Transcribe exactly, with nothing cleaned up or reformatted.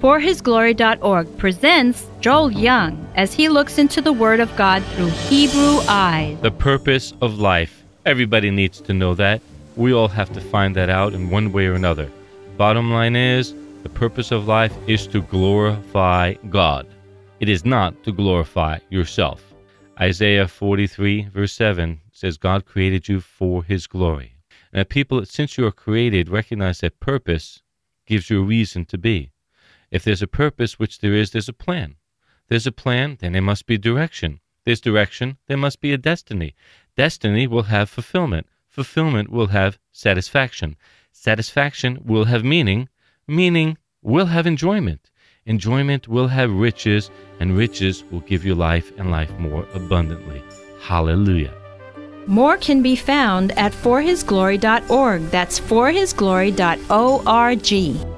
for his glory dot org presents Joel Young as he looks into the Word of God through Hebrew eyes. The purpose of life. Everybody needs to know that. We all have to find that out in one way or another. Bottom line is, the purpose of life is to glorify God. It is not to glorify yourself. Isaiah forty-three, verse seven says God created you for his glory. And that people, since you are created, recognize that purpose gives you a reason to be. If there's a purpose, which there is, there's a plan. There's a plan, then there must be direction. There's direction, there must be a destiny. Destiny will have fulfillment. Fulfillment will have satisfaction. Satisfaction will have meaning. Meaning will have enjoyment. Enjoyment will have riches, and riches will give you life and life more abundantly. Hallelujah. More can be found at for his glory dot org. That's for his glory dot org.